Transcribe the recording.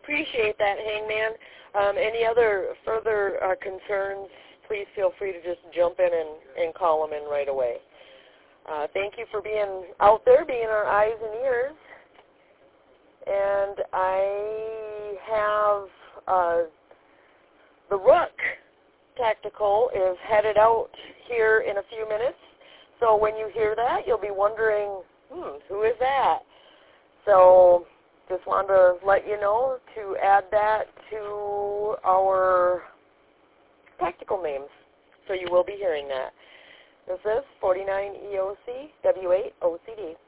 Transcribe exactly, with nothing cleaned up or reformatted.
appreciate that, Hangman. Um, any other further uh, concerns, please feel free to just jump in and, and call them in right away. Uh, thank you for being out there, being our eyes and ears. And I have uh, the Rook Tactical is headed out here in a few minutes. So when you hear that, you'll be wondering, hmm, who is that? So just wanted to let you know to add that to our tactical names. So you will be hearing that. This is forty-nine E O C W eight O C D.